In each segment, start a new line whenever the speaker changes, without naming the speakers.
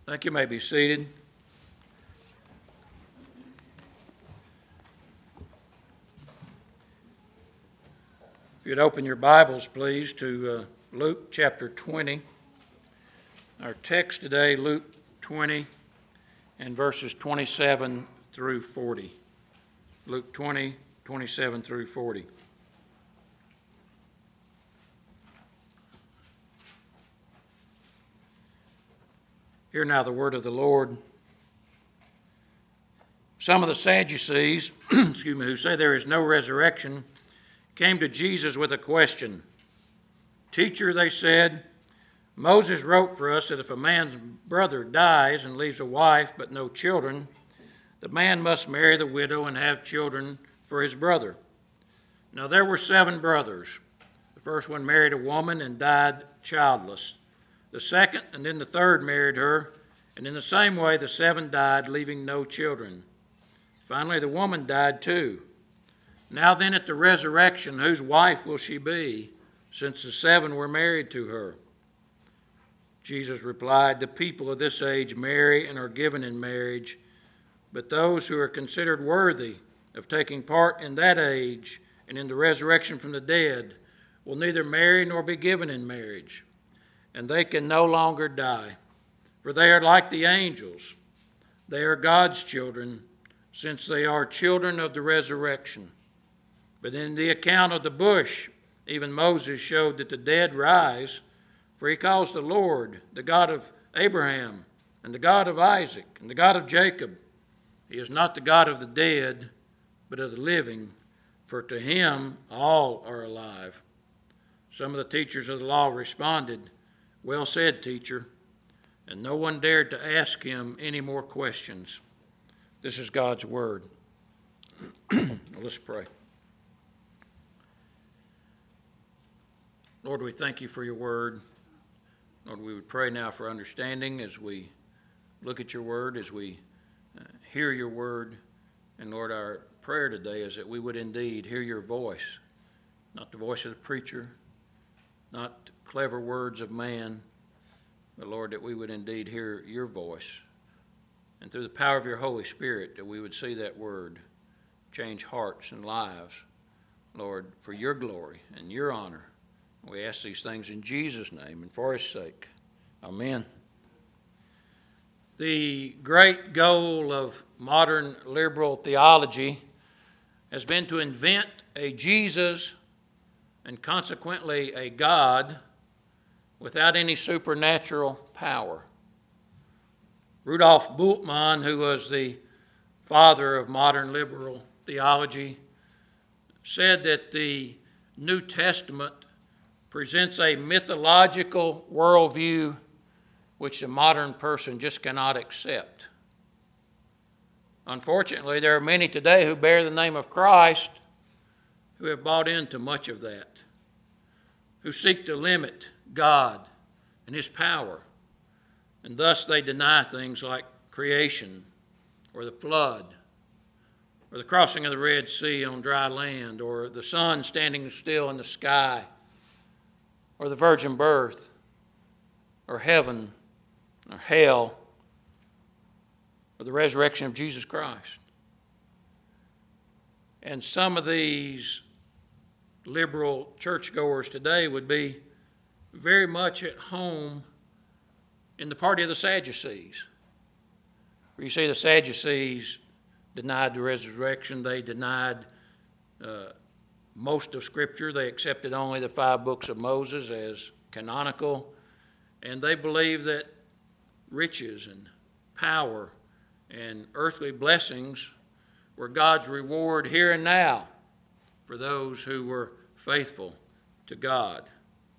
Thank you. You may be seated. If you'd open your Bibles, please, to Luke chapter 20. Our text today, Luke 20 and verses 27 through 40. Luke 20, 27 through 40. Hear now the word of the Lord. Some of the Sadducees, who say there is no resurrection, came to Jesus with a question. Teacher, they said, Moses wrote for us that if a man's brother dies and leaves a wife but no children, the man must marry the widow and have children for his brother. Now there were 7 brothers. The first one married a woman and died childless. The second and then the third married her, and in the same way the 7 died, leaving no children. Finally, the woman died too. Now then, at the resurrection, whose wife will she be, since the 7 were married to her? Jesus replied, the people of this age marry and are given in marriage, but those who are considered worthy of taking part in that age and in the resurrection from the dead will neither marry nor be given in marriage, and they can no longer die, for they are like the angels. They are God's children, since they are children of the resurrection. But in the account of the bush, even Moses showed that the dead rise, for he calls the Lord the God of Abraham and the God of Isaac and the God of Jacob. He is not the God of the dead, but of the living, for to him all are alive. Some of the teachers of the law responded, well said, teacher, and no one dared to ask him any more questions. This is God's word. Let's pray. Lord, we thank you for your word. Lord, we would pray now for understanding as we look at your word, as we hear your word. And Lord, our prayer today is that we would indeed hear your voice, not the voice of the preacher, not clever words of man, but Lord, that we would indeed hear your voice. And through the power of your Holy Spirit, that we would see that word change hearts and lives, Lord, for your glory and your honor. We ask these things in Jesus' name and for his sake. Amen. The great goal of modern liberal theology has been to invent a Jesus and consequently a God without any supernatural power. Rudolf Bultmann, who was the father of modern liberal theology, said that the New Testament presents a mythological worldview which the modern person just cannot accept. Unfortunately, there are many today who bear the name of Christ who have bought into much of that, who seek to limit God and his power, and thus they deny things like creation or the flood or the crossing of the Red Sea on dry land or the sun standing still in the sky, or the virgin birth, or heaven, or hell, or the resurrection of Jesus Christ. And some of these liberal churchgoers today would be very much at home in the party of the Sadducees. Where you see the Sadducees denied the resurrection, they denied most of Scripture. They accepted only the 5 books of Moses as canonical, and they believed that riches and power and earthly blessings were God's reward here and now for those who were faithful to God.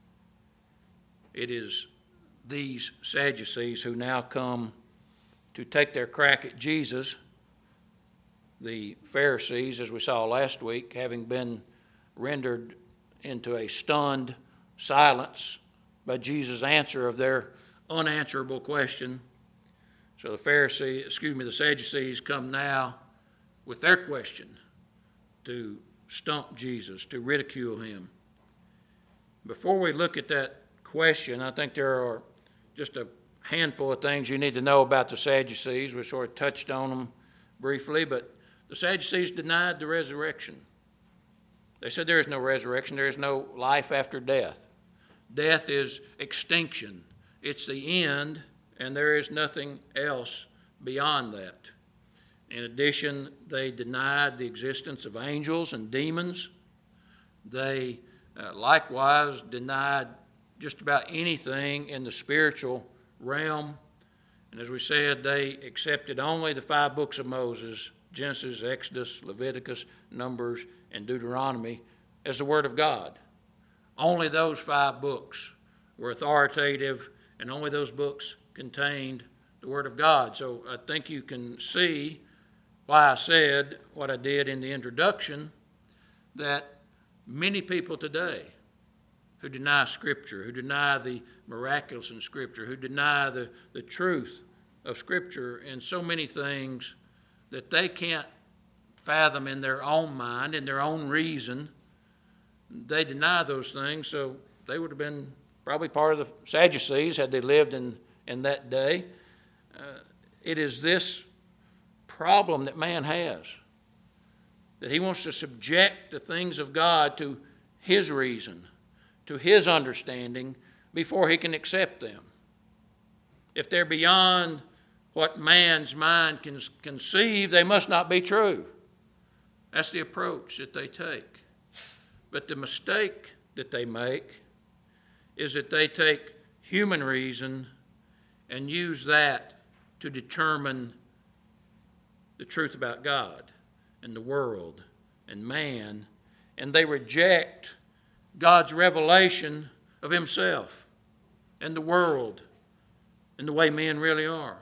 It is these Sadducees who now come to take their crack at Jesus. The Pharisees, as we saw last week, having been rendered into a stunned silence by Jesus' answer of their unanswerable question. So the Sadducees come now with their question to stump Jesus, to ridicule him. Before we look at that question, I think there are just a handful of things you need to know about the Sadducees. We sort of touched on them briefly, but the Sadducees denied the resurrection. They said there is no resurrection, there is no life after death. Death is extinction. It's the end, and there is nothing else beyond that. In addition, they denied the existence of angels and demons. They likewise denied just about anything in the spiritual realm. And as we said, they accepted only the 5 books of Moses, Genesis, Exodus, Leviticus, Numbers, and Deuteronomy, as the Word of God. Only those 5 books were authoritative, and only those books contained the Word of God. So I think you can see why I said what I did in the introduction, that many people today who deny Scripture, who deny the miraculous in Scripture, who deny the truth of Scripture and so many things that they can't fathom in their own mind, in their own reason, they deny those things. So they would have been probably part of the Sadducees had they lived in that day. It is this problem that man has, that he wants to subject the things of God to his reason, to his understanding, before he can accept them. If they're beyond what man's mind can conceive, they must not be true. That's the approach that they take. But the mistake that they make is that they take human reason and use that to determine the truth about God and the world and man, and they reject God's revelation of himself and the world and the way men really are.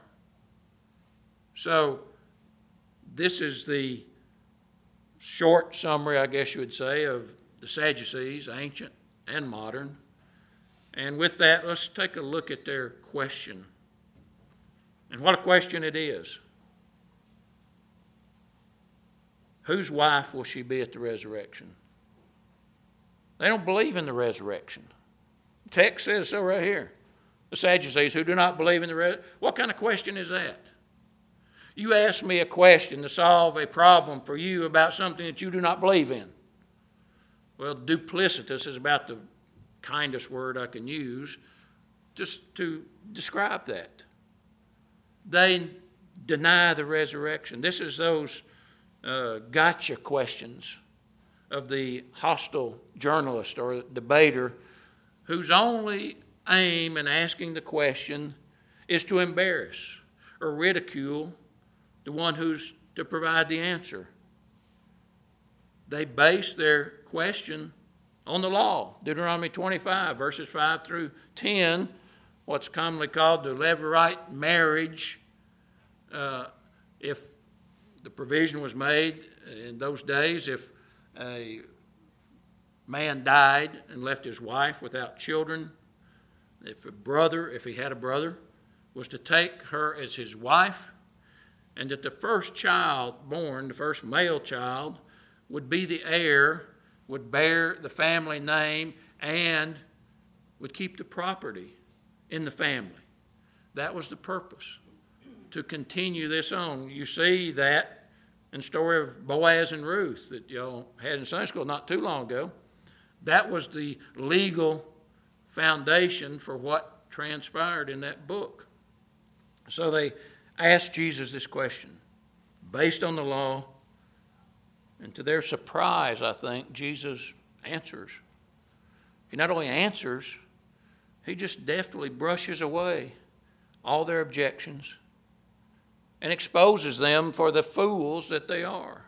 So this is the short summary, I guess you would say, of the Sadducees, ancient and modern. And with that, let's take a look at their question. And what a question it is. Whose wife will she be at the resurrection? They don't believe in the resurrection. The text says so right here. The Sadducees who do not believe in the resurrection. What kind of question is that? You ask me a question to solve a problem for you about something that you do not believe in. Well, duplicitous is about the kindest word I can use just to describe that. They deny the resurrection. This is those gotcha questions of the hostile journalist or debater whose only aim in asking the question is to embarrass or ridicule the one who's to provide the answer. They base their question on the law. Deuteronomy 25, verses 5 through 10, what's commonly called the Levirate marriage. If the provision was made in those days, if a man died and left his wife without children, if he had a brother, was to take her as his wife, and that the first child born, the first male child, would be the heir, would bear the family name, and would keep the property in the family. That was the purpose, to continue this on. You see that in the story of Boaz and Ruth that y'all had in Sunday school not too long ago. That was the legal foundation for what transpired in that book. So they asked Jesus this question based on the law, and to their surprise, I think, Jesus answers. He not only answers, he just deftly brushes away all their objections and exposes them for the fools that they are.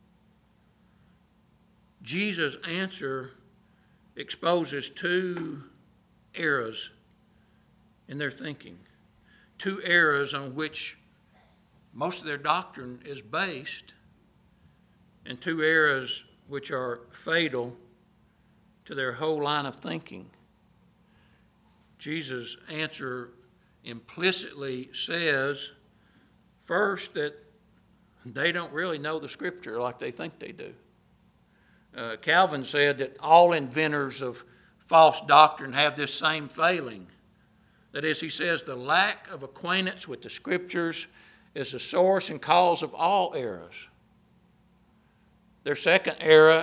Jesus' answer exposes 2 errors in their thinking, 2 errors on which most of their doctrine is based, and 2 errors which are fatal to their whole line of thinking. Jesus' answer implicitly says, first, that they don't really know the Scripture like they think they do. Calvin said that all inventors of false doctrine have this same failing. That is, he says the lack of acquaintance with the Scriptures is the source and cause of all errors. Their second error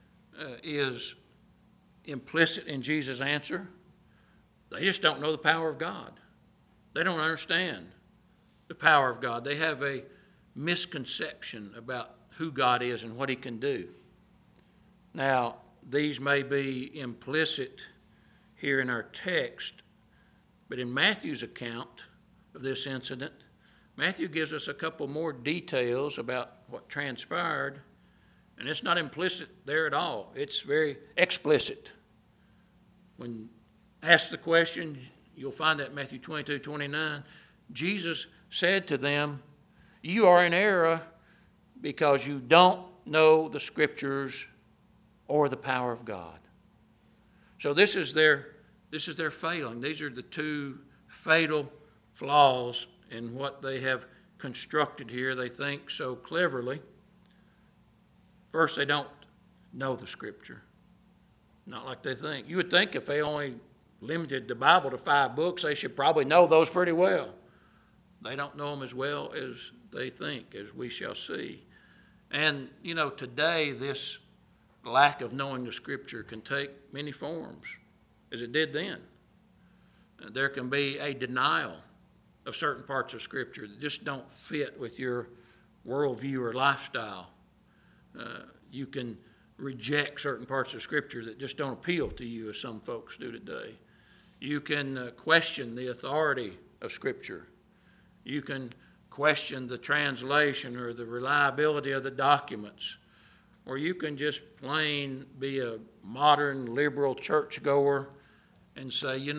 is implicit in Jesus' answer. They just don't know the power of God. They don't understand the power of God. They have a misconception about who God is and what he can do. Now, these may be implicit here in our text, but in Matthew's account of this incident, Matthew gives us a couple more details about what transpired, and it's not implicit there at all. It's very explicit. When asked the question, you'll find that in Matthew 22:29, Jesus said to them, "You are in error because you don't know the Scriptures or the power of God." So this is their failing. These are the two fatal flaws in what they have constructed here, they think so cleverly. First, they don't know the Scripture. Not like they think. You would think if they only limited the Bible to 5 books, they should probably know those pretty well. They don't know them as well as they think, as we shall see. And, today this lack of knowing the Scripture can take many forms, as it did then. There can be a denial of certain parts of Scripture that just don't fit with your worldview or lifestyle. You can reject certain parts of Scripture that just don't appeal to you, as some folks do today. You can question the authority of Scripture. You can question the translation or the reliability of the documents. Or you can just plain be a modern liberal churchgoer and say,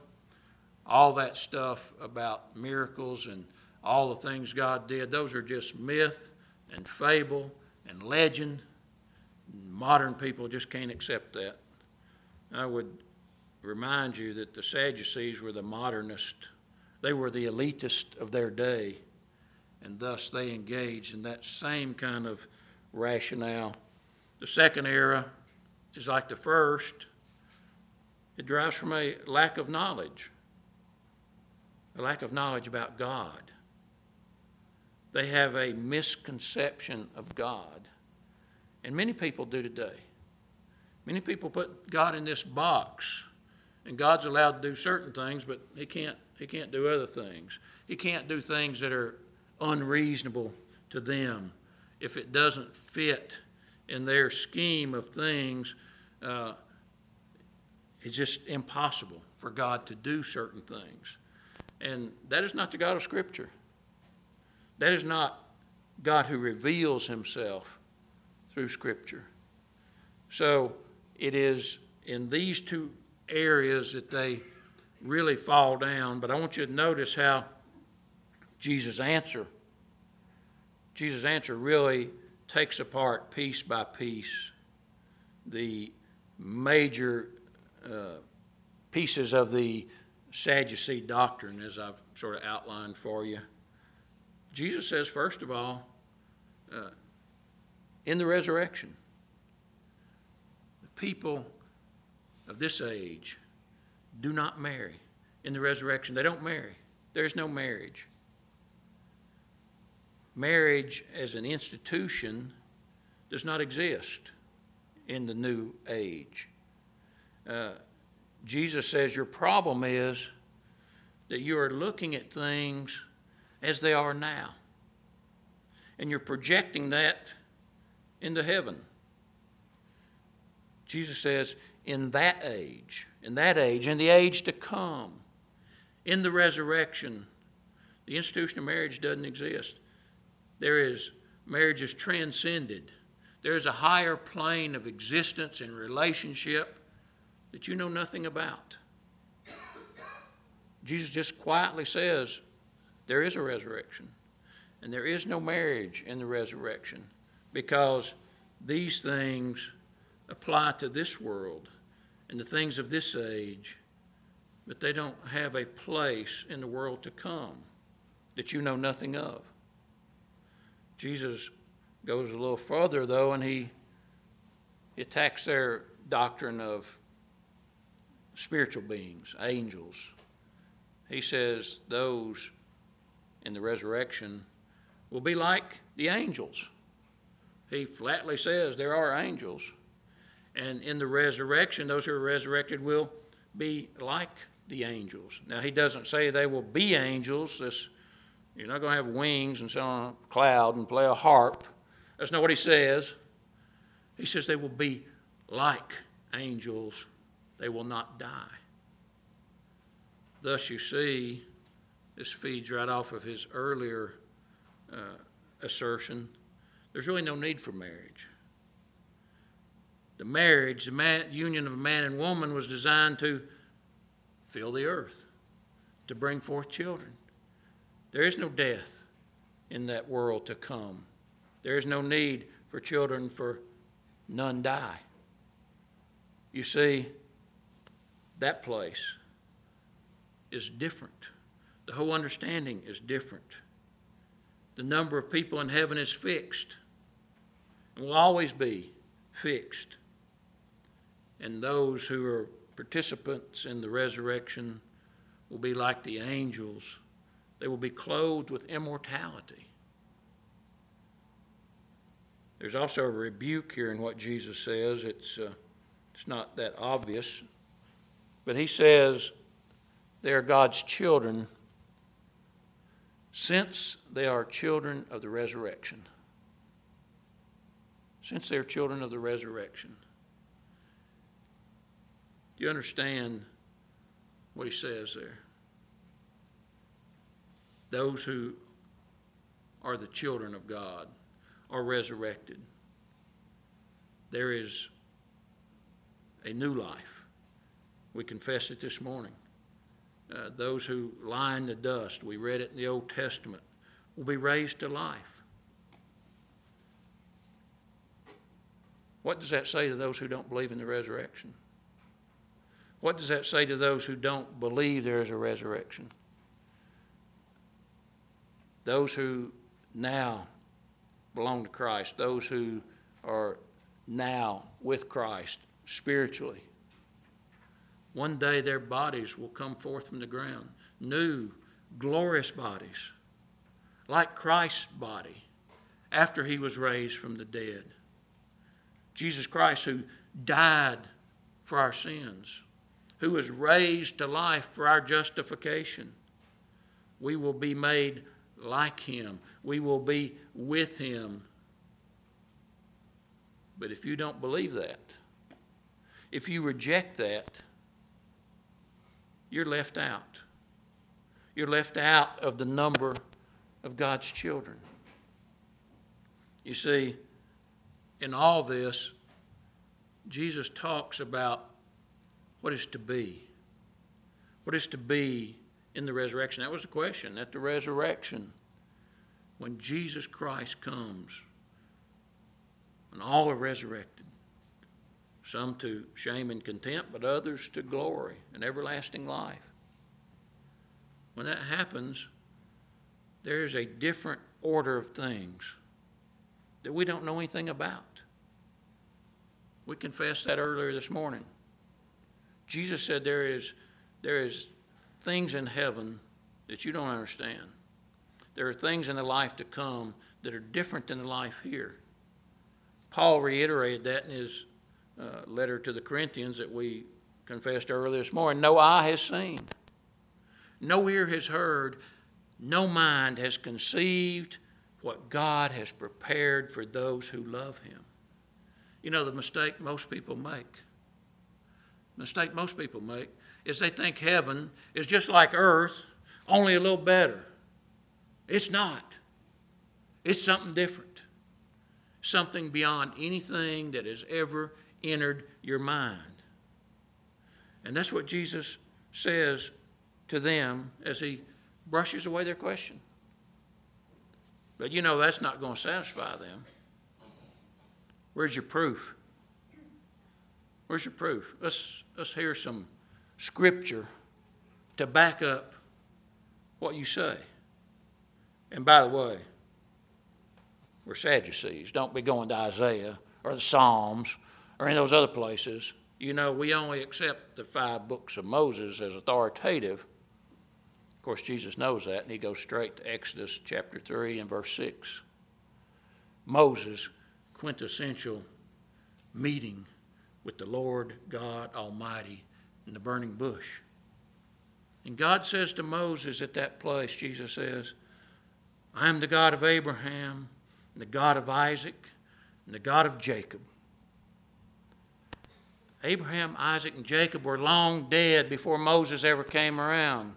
all that stuff about miracles and all the things God did, those are just myth and fable and legend. Modern people just can't accept that. I would remind you that the Sadducees were the modernists. They were the elitist of their day, and thus they engaged in that same kind of rationale. The second error is like the first. It derives from a lack of knowledge about God. They have a misconception of God. And many people do today. Many people put God in this box, and God's allowed to do certain things, but he can't do other things. He can't do things that are unreasonable to them. If it doesn't fit in their scheme of things, it's just impossible for God to do certain things. And that is not the God of Scripture. That is not God who reveals himself through Scripture. So it is in these two areas that they really fall down. But I want you to notice how Jesus' answer really takes apart piece by piece the major pieces of the Sadducee doctrine, as I've sort of outlined for you. Jesus says, first of all, in the resurrection, the people of this age do not marry. In the resurrection, they don't marry. There's no marriage. Marriage as an institution does not exist in the new age. Jesus says your problem is that you are looking at things as they are now, and you're projecting that into heaven. Jesus says, in the age, in the age to come, in the resurrection, the institution of marriage doesn't exist. Marriage is transcended. There is a higher plane of existence and relationship that you know nothing about. Jesus just quietly says, there is a resurrection, and there is no marriage in the resurrection, because these things apply to this world and the things of this age, but they don't have a place in the world to come that you know nothing of. Jesus goes a little further, though, and he attacks their doctrine of spiritual beings, angels. he says those in the resurrection will be like the angels. He flatly says there are angels. And in the resurrection, those who are resurrected will be like the angels. Now, he doesn't say they will be angels. You're not going to have wings and sit on a cloud and play a harp. That's not what he says. He says they will be like angels. They will not die. Thus, you see, this feeds right off of his earlier assertion. There's really no need for marriage. The marriage, the union of a man and woman, was designed to fill the earth, to bring forth children. There is no death in that world to come. There is no need for children, for none die. You see, that place is different. The whole understanding is different. The number of people in heaven is fixed and will always be fixed. And those who are participants in the resurrection will be like the angels. They will be clothed with immortality. There's also a rebuke here in what Jesus says. It's not that obvious. But he says they are God's children since they are children of the resurrection. Since they are children of the resurrection. Do you understand what he says there? Those who are the children of God are resurrected. There is a new life. We confessed it this morning. Those who lie in the dust, we read it in the Old Testament, will be raised to life. What does that say to those who don't believe in the resurrection? What does that say to those who don't believe there is a resurrection? Those who now belong to Christ, those who are now with Christ spiritually, one day their bodies will come forth from the ground. New, glorious bodies, like Christ's body after he was raised from the dead. Jesus Christ, who died for our sins, who was raised to life for our justification. We will be made like him. We will be with him. But if you don't believe that, if you reject that, you're left out. You're left out of the number of God's children. You see, in all this, Jesus talks about what is to be. What is to be in the resurrection? That was the question. At the resurrection, when Jesus Christ comes, and all are resurrected, some to shame and contempt, but others to glory and everlasting life. When that happens, there is a different order of things that we don't know anything about. We confessed that earlier this morning. Jesus said there is things in heaven that you don't understand. There are things in the life to come that are different than the life here. Paul reiterated that in his letter to the Corinthians that we confessed earlier this morning. No eye has seen, no ear has heard, no mind has conceived what God has prepared for those who love him. You know, the mistake most people make is they think heaven is just like earth, only a little better. It's not. It's something different. Something beyond anything that has ever entered your mind. And that's what Jesus says to them as he brushes away their question. But you know that's not going to satisfy them. Where's your proof? Where's your proof? Let's hear some scripture to back up what you say. And by the way, we're Sadducees. Don't be going to Isaiah or the Psalms or any of those other places. You know, we only accept the 5 books of Moses as authoritative. Of course, Jesus knows that, and he goes straight to Exodus chapter 3 and verse 6. Moses' quintessential meeting with the Lord God Almighty in the burning bush. And God says to Moses at that place, Jesus says, I am the God of Abraham, and the God of Isaac, and the God of Jacob. Abraham, Isaac, and Jacob were long dead before Moses ever came around.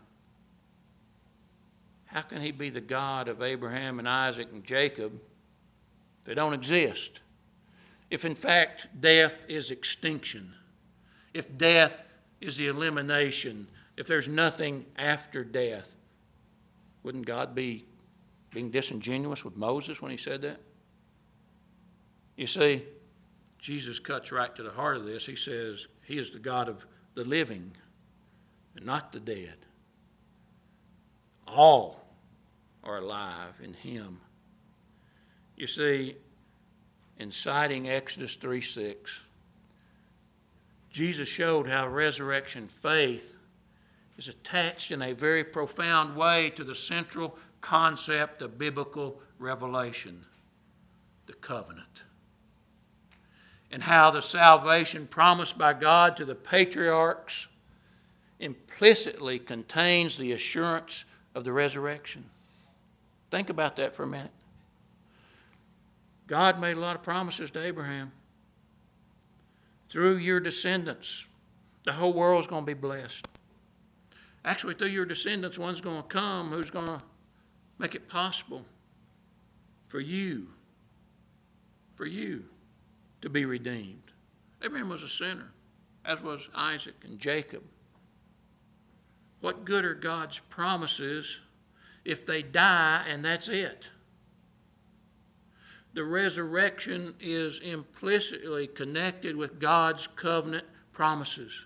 How can he be the God of Abraham and Isaac and Jacob if they don't exist? If in fact death is extinction, if death is the elimination, if there's nothing after death, wouldn't God be being disingenuous with Moses when he said that? You see, Jesus cuts right to the heart of this. He says he is the God of the living and not the dead. All are alive in him. You see, in citing Exodus 3:6, Jesus showed how resurrection faith is attached in a very profound way to the central concept of biblical revelation, the covenant. And how the salvation promised by God to the patriarchs implicitly contains the assurance of the resurrection. Think about that for a minute. God made a lot of promises to Abraham. Through your descendants, the whole world's going to be blessed. Actually, through your descendants, one's going to come who's going to make it possible for you to be redeemed. Abraham was a sinner, as was Isaac and Jacob. What good are God's promises if they die and that's it? The resurrection is implicitly connected with God's covenant promises.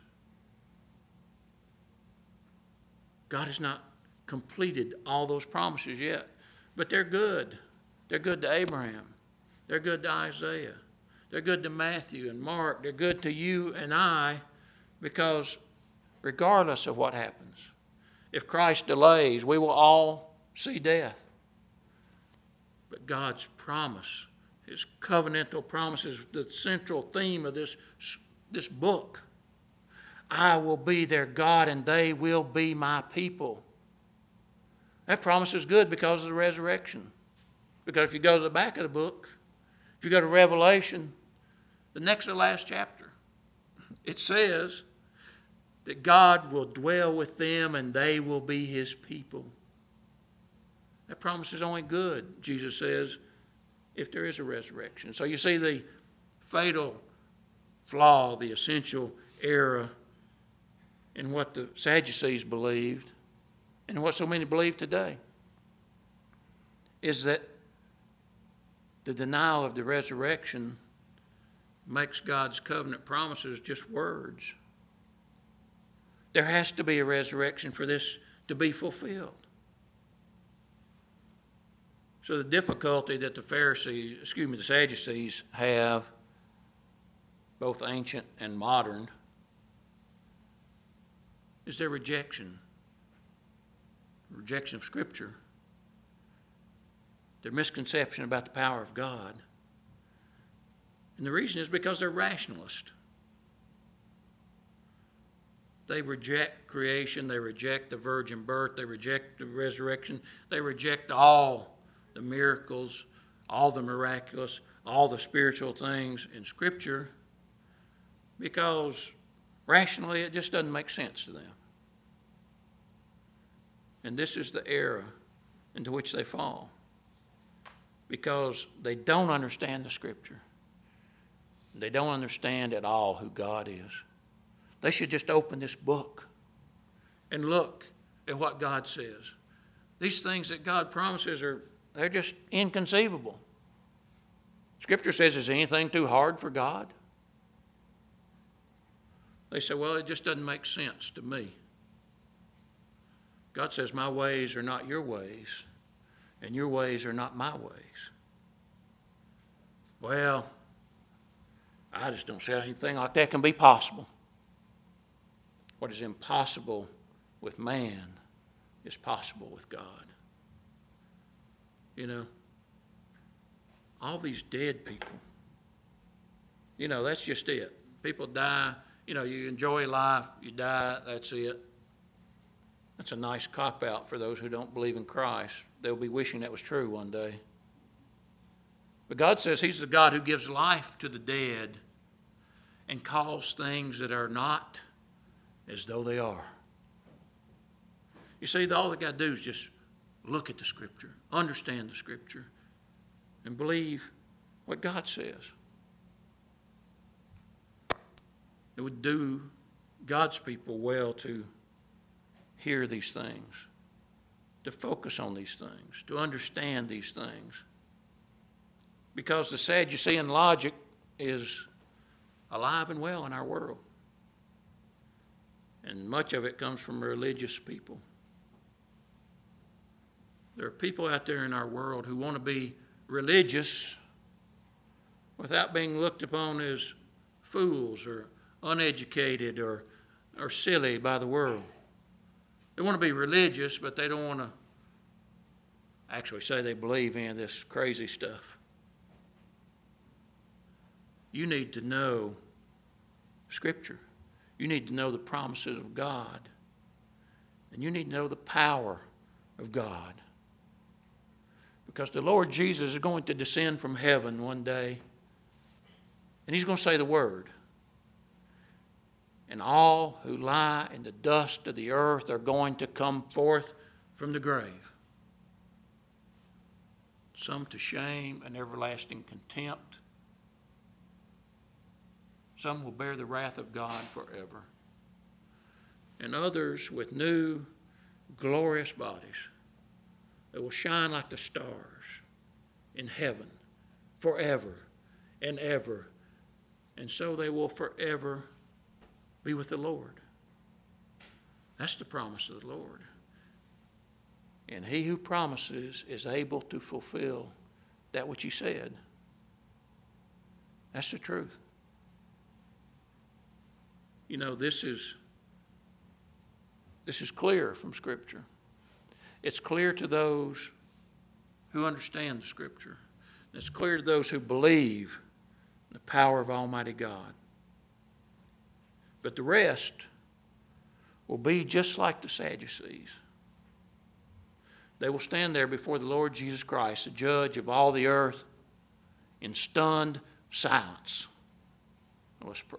God has not completed all those promises yet, but they're good. They're good to Abraham. They're good to Isaiah. They're good to Matthew and Mark. They're good to you and I, because regardless of what happens, if Christ delays, we will all see death. But God's promise, his covenantal promises, the central theme of this book. I will be their God and they will be my people. That promise is good because of the resurrection. Because if you go to the back of the book, if you go to Revelation, the next to the last chapter, it says that God will dwell with them and they will be his people. That promise is only good, Jesus says, if there is a resurrection. So you see the fatal flaw, the essential error in what the Sadducees believed and what so many believe today is that the denial of the resurrection makes God's covenant promises just words. There has to be a resurrection for this to be fulfilled. So the difficulty that the Sadducees have, both ancient and modern, is their rejection of Scripture, their misconception about the power of God. And the reason is because they're rationalists. They reject creation, they reject the virgin birth, they reject the resurrection, they reject all the miracles, all the miraculous, all the spiritual things in Scripture, because rationally it just doesn't make sense to them. And this is the error into which they fall, because they don't understand the Scripture. They don't understand at all who God is. They should just open this book and look at what God says. These things that God promises they're just inconceivable. Scripture says, is anything too hard for God? They say, well, it just doesn't make sense to me. God says, my ways are not your ways, and your ways are not my ways. Well, I just don't see how anything like that can be possible. What is impossible with man is possible with God. You know, all these dead people, you know, that's just it. People die, you know, you enjoy life, you die, that's it. That's a nice cop-out for those who don't believe in Christ. They'll be wishing that was true one day. But God says He's the God who gives life to the dead and calls things that are not as though they are. You see, all they got to do is just look at the Scripture, understand the Scripture, and believe what God says. It would do God's people well to hear these things, to focus on these things, to understand these things. Because the Sadducean logic is alive and well in our world. And much of it comes from religious people. There are people out there in our world who want to be religious without being looked upon as fools or uneducated or silly by the world. They want to be religious, but they don't want to actually say they believe in this crazy stuff. You need to know Scripture. You need to know the promises of God. And you need to know the power of God. Because the Lord Jesus is going to descend from heaven one day, and He's going to say the word. And all who lie in the dust of the earth are going to come forth from the grave. Some to shame and everlasting contempt. Some will bear the wrath of God forever. And others with new, glorious bodies that will shine like the stars in heaven forever and ever. And so they will forever be with the Lord. That's the promise of the Lord. And He who promises is able to fulfill that which He said. That's the truth. You know, this is clear from Scripture. It's clear to those who understand the Scripture. It's clear to those who believe in the power of Almighty God. But the rest will be just like the Sadducees. They will stand there before the Lord Jesus Christ, the judge of all the earth, in stunned silence. Let's pray.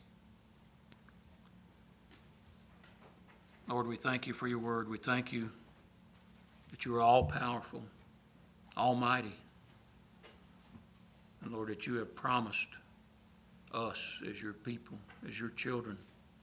Lord, we thank You for Your word. We thank You that You are all-powerful, almighty. And Lord, that You have promised us as Your people, as Your children,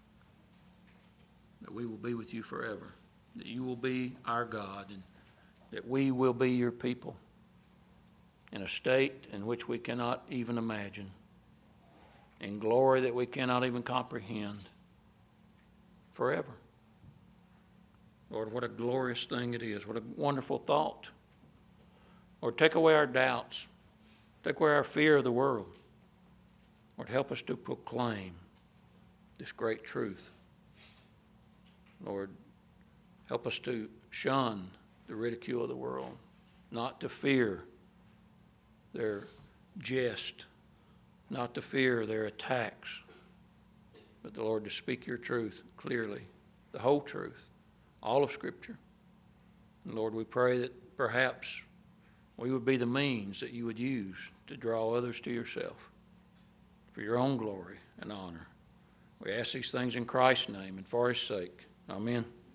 that we will be with You forever, that You will be our God, and that we will be Your people in a state in which we cannot even imagine, in glory that we cannot even comprehend, forever. Lord, what a glorious thing it is. What a wonderful thought. Lord, take away our doubts. Take away our fear of the world. Lord, help us to proclaim this great truth. Lord, help us to shun the ridicule of the world, not to fear their jest, not to fear their attacks, but the Lord, to speak Your truth clearly, the whole truth, all of Scripture. And Lord, we pray that perhaps we would be the means that You would use to draw others to Yourself for Your own glory and honor. We ask these things in Christ's name and for His sake. Amen.